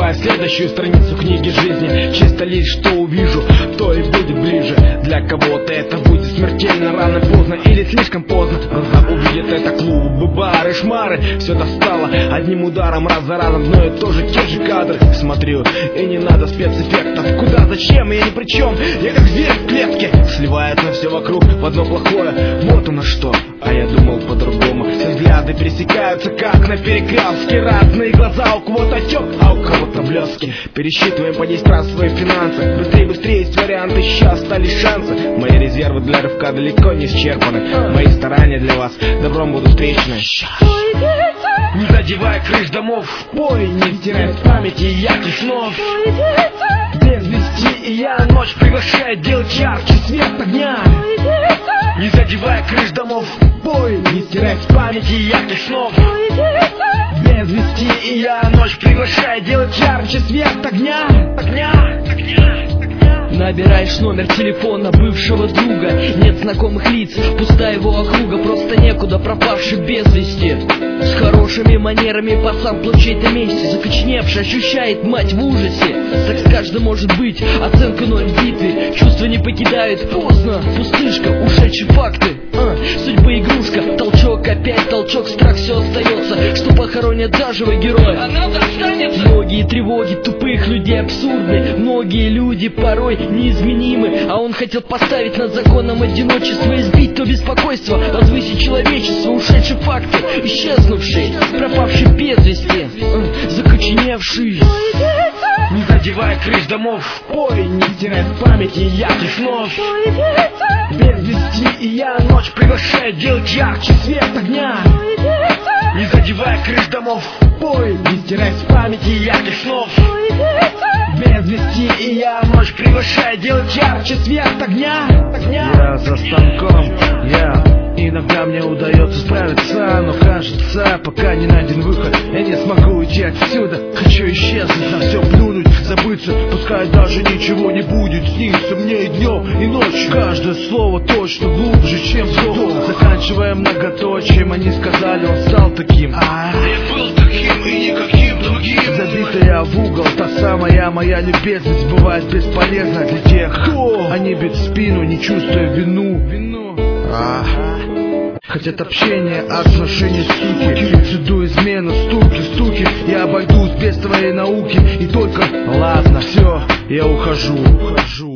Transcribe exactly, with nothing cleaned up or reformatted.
Открывая следующую страницу книги жизни, чисто лишь что увижу, то и будет ближе. Для кого-то это будет смертельно, рано, поздно или слишком поздно. Глаза увидят это, клубы, бары, шмары. Все достало одним ударом, раз за разом, но и тоже те же кадры. Смотрю, и не надо спецэффектов. Куда, зачем, я ни при чем. Я как зверь в клетке, сливается все вокруг в одно плохое. Вот оно что, а я думал по-другому. Все взгляды пересекаются, как на перекрестке. Разные глаза, у кого-то отек, а у кого-то блески. Пересчитываем по десять раз свои финансы. Быстрее, быстрее есть варианты, сейчас стали шансы. Мои резервы для рывка далеко не исчерпаны. Мои старания для вас добром будут встречены. Не задевай крыш домов, в бой, не стирай с памяти ярких снов. Без вести и я ночь приглашаю делать ярче свет огня. Не задевай крыш домов, в бой, не стирай с памяти ярких снов. Без вести и я ночь приглашаю делать ярче свет огня. Огня, огня. Набираешь номер телефона бывшего друга. Нет знакомых лиц, пустая его округа. Просто некуда, пропавший без вести. С хорошими манерами пацан в чьей-то месте. Закоченевший, ощущает мать в ужасе. Так с каждым может быть, оценка ноль в битве. Чувства не покидают, поздно, пустышка, ушедшие факты. а, Судьба игрушка, толчок, опять толчок, страх, все остается. Что похоронят заживо героя. Многие тревоги тупых людей абсурдны. Многие люди порой неизменимы. А он хотел поставить над законом одиночество. Избить то беспокойство, возвысить человечество. Ушедшие факты, исчезнувший, пропавший без вести, закоченевший. Не задевай крыш домов, в бой, не стирай с памяти ярких снов. Без вести и я ночь приглашаю делать ярче свет огня. Не задевай крыш домов, в бой, не стирай с памяти ярких снов. Без вести и я ночь приглашаю делать ярче свет огня. Я за станком, я иногда мне удается справиться, но кажется, пока не найден выход, я не смогу уйти отсюда. Хочу исчезнуть, на все плюнуть, забыться, пускай даже ничего не будет. Снится мне и днем, и ночью. Каждое слово точно глубже, чем вдох. Заканчивая многоточием, они сказали, он стал таким. А я был таким и никаким другим. Забитая в угол, та самая моя любезность бывает бесполезна для тех, кто они бьют в спину, не чувствуя вину. А, хотят общение, отношения, суки. Лицеду измену, стуки, стуки. Я обойдусь без твоей науки. И только, ладно, все, я ухожу, ухожу.